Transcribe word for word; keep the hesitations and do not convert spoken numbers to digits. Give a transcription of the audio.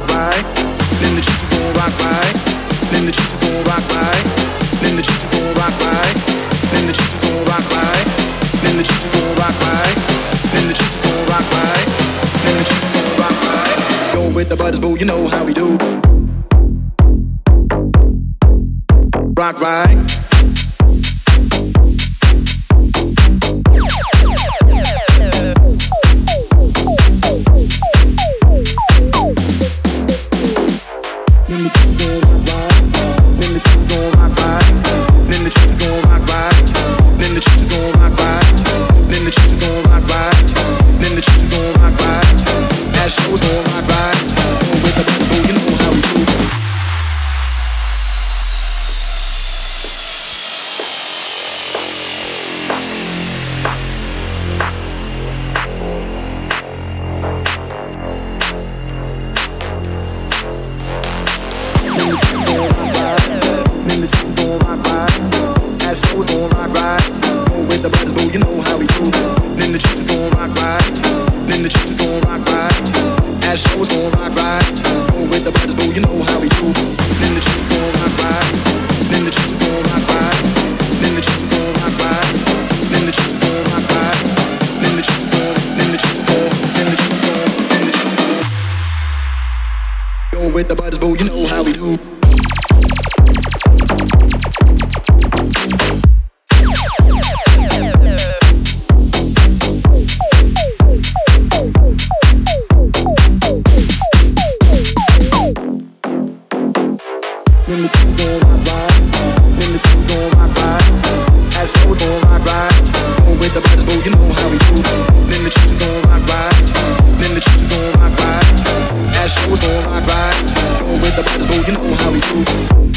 rock right. Then the juice is gon' rock right. Then the juice is gon' rock right. Then the juice is gon' rock right. Then the juice is gon' rock right. Then the juice is gon' rock right. Then the juice is gon' rock right. Then the juice is gon' rock right. Go with the butters, boo, you know how we do. Rock right. With the butters, boo, you know how we do. When the juice gon' rock right, when the juice gon' rock right, as shows gon' rock right. Go with the butters, boo, you know how we do. Then the juice gon' rock right, then the juice gon' rock right, as shows gon' rock right. Go with the butters, boo, you know how we do.